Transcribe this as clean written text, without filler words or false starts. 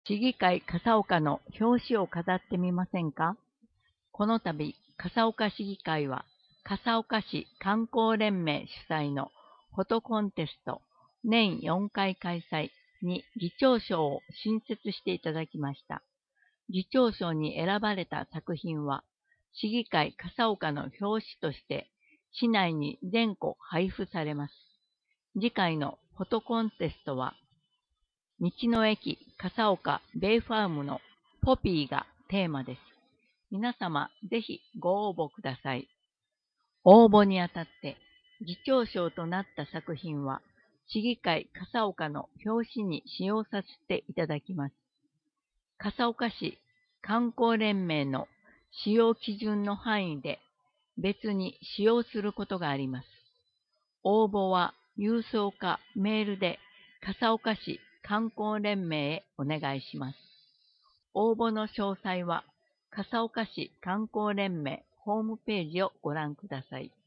市議会笠岡の表紙を飾ってみませんか？この度、笠岡市議会は、笠岡市観光連盟主催のフォトコンテスト年4回開催に議長賞を新設していただきました。議長賞に選ばれた作品は、市議会笠岡の表紙として市内に全個配布されます。次回のフォトコンテストは、道の駅笠岡ベイファームのポピーがテーマです。皆様、ぜひご応募ください。応募にあたって、議長賞となった作品は、市議会笠岡の表紙に使用させていただきます。笠岡市観光連盟の使用基準の範囲で別に使用することがあります。応募は郵送かメールで笠岡市観光連盟へお願いします。応募の詳細は笠岡市観光連盟ホームページをご覧ください。